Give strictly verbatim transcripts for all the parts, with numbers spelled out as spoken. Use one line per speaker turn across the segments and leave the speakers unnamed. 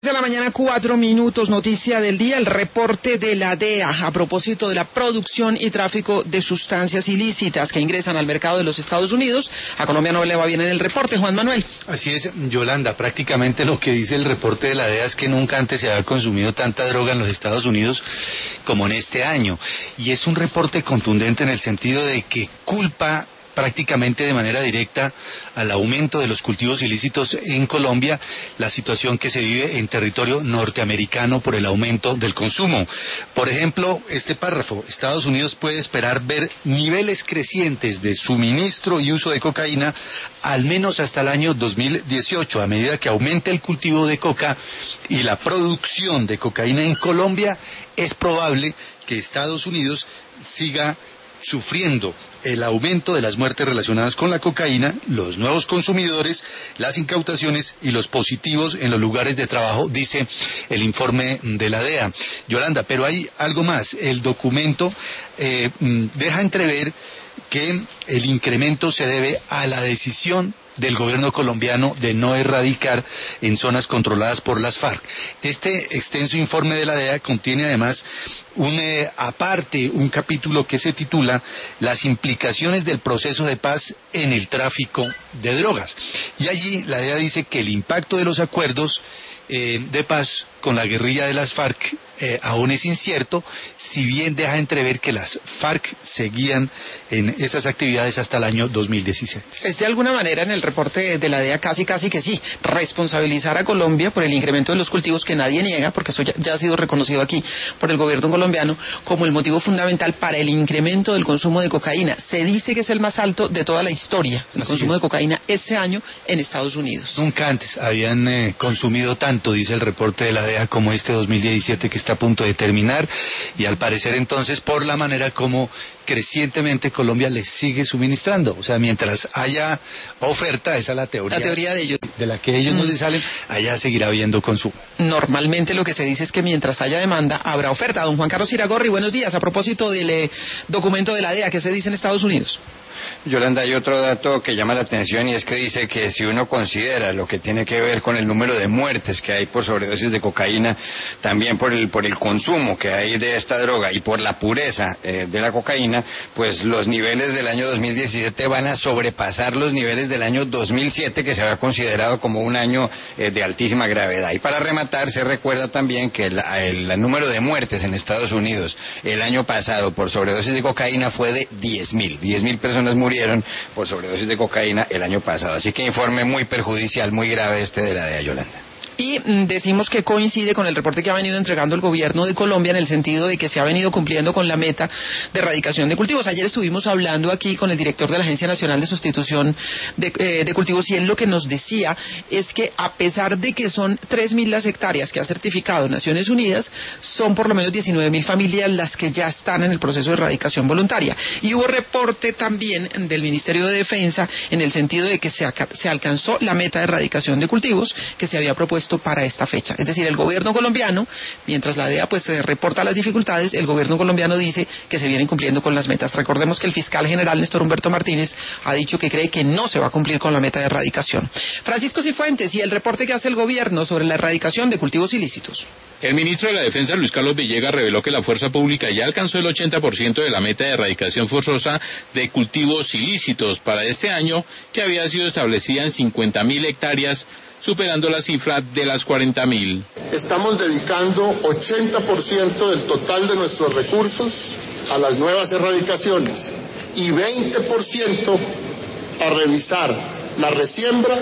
de la mañana, cuatro minutos, noticia del día, el reporte de la D E A a propósito de la producción y tráfico de sustancias ilícitas que ingresan al mercado de los Estados Unidos. A Colombia no le va bien en el reporte, Juan Manuel.
Así es, Yolanda, prácticamente lo que dice el reporte de la D E A es que nunca antes se había consumido tanta droga en los Estados Unidos como en este año. Y es un reporte contundente en el sentido de que culpa prácticamente de manera directa al aumento de los cultivos ilícitos en Colombia, la situación que se vive en territorio norteamericano por el aumento del consumo. Por ejemplo, este párrafo: Estados Unidos puede esperar ver niveles crecientes de suministro y uso de cocaína al menos hasta el año dos mil dieciocho, a medida que aumente el cultivo de coca y la producción de cocaína en Colombia. Es probable que Estados Unidos siga sufriendo el aumento de las muertes relacionadas con la cocaína, los nuevos consumidores, las incautaciones y los positivos en los lugares de trabajo, dice el informe de la D E A. Yolanda, pero hay algo más. El documento eh, deja entrever que el incremento se debe a la decisión del gobierno colombiano de no erradicar en zonas controladas por las FARC. Este extenso informe de la D E A contiene además un eh, aparte, un capítulo que se titula Las implicaciones del proceso de paz en el tráfico de drogas. Y allí la D E A dice que el impacto de los acuerdos eh, de paz con la guerrilla de las FARC eh, aún es incierto, si bien deja entrever que las FARC seguían en esas actividades hasta el año dos mil dieciséis.
Es de alguna manera en el reporte de la D E A casi casi que sí, responsabilizar a Colombia por el incremento de los cultivos que nadie niega, porque eso ya, ya ha sido reconocido aquí por el gobierno colombiano como el motivo fundamental para el incremento del consumo de cocaína. Se dice que es el más alto de toda la historia, el Así consumo es. de cocaína este año en Estados Unidos.
Nunca antes habían eh, consumido tanto, dice el reporte de la D E A, como este dos mil diecisiete que está a punto de terminar, y al parecer entonces por la manera como crecientemente Colombia les sigue suministrando. O sea, mientras haya oferta, esa es la teoría,
la teoría de ellos,
de la que ellos mm. no se salen, allá seguirá habiendo consumo.
Normalmente lo que se dice es que mientras haya demanda, habrá oferta. Don Juan Carlos Iragorri, buenos días. A propósito del eh, documento de la D E A, ¿qué se dice en Estados Unidos?
Yolanda, hay otro dato que llama la atención, y es que dice que si uno considera lo que tiene que ver con el número de muertes que hay por sobredosis de cocaína, también por el por el consumo que hay de esta droga y por la pureza eh, de la cocaína, pues los niveles del año dos mil diecisiete van a sobrepasar los niveles del año dos mil siete, que se había considerado como un año eh, de altísima gravedad. Y para rematar, se recuerda también que el, el, el número de muertes en Estados Unidos el año pasado por sobredosis de cocaína fue de diez mil. diez mil personas murieron por sobredosis de cocaína el año pasado. Así que informe muy perjudicial, muy grave este de la D E A, Yolanda.
Y decimos que coincide con el reporte que ha venido entregando el gobierno de Colombia, en el sentido de que se ha venido cumpliendo con la meta de erradicación de cultivos. Ayer estuvimos hablando aquí con el director de la Agencia Nacional de Sustitución de, eh, de Cultivos, y él lo que nos decía es que a pesar de que son tres mil las hectáreas que ha certificado Naciones Unidas, son por lo menos diecinueve mil familias las que ya están en el proceso de erradicación voluntaria. Y hubo reporte también del Ministerio de Defensa en el sentido de que se, se alcanzó la meta de erradicación de cultivos que se había propuesto para esta fecha. Es decir, el gobierno colombiano, mientras la D E A pues se reporta las dificultades, el gobierno colombiano dice que se vienen cumpliendo con las metas. Recordemos que el fiscal general Néstor Humberto Martínez ha dicho que cree que no se va a cumplir con la meta de erradicación. Francisco Cifuentes, y el reporte que hace el gobierno sobre la erradicación de cultivos ilícitos.
El ministro de la Defensa, Luis Carlos Villegas, reveló que la fuerza pública ya alcanzó el ochenta por ciento de la meta de erradicación forzosa de cultivos ilícitos para este año, que había sido establecida en cincuenta mil hectáreas, superando la cifra de las cuarenta mil.
Estamos dedicando ochenta por ciento del total de nuestros recursos a las nuevas erradicaciones y veinte por ciento a revisar la resiembra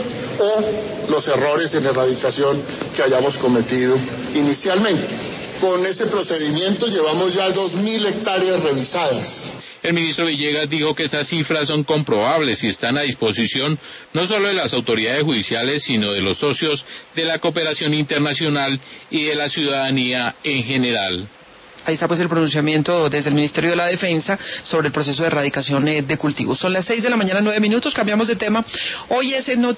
o los errores en erradicación que hayamos cometido inicialmente. Con ese procedimiento llevamos ya dos mil hectáreas revisadas.
El ministro Villegas dijo que esas cifras son comprobables y están a disposición no solo de las autoridades judiciales, sino de los socios de la cooperación internacional y de la ciudadanía en general.
Ahí está pues el pronunciamiento desde el Ministerio de la Defensa sobre el proceso de erradicación de cultivos. Son las seis de la mañana, nueve minutos, cambiamos de tema. Hoy es en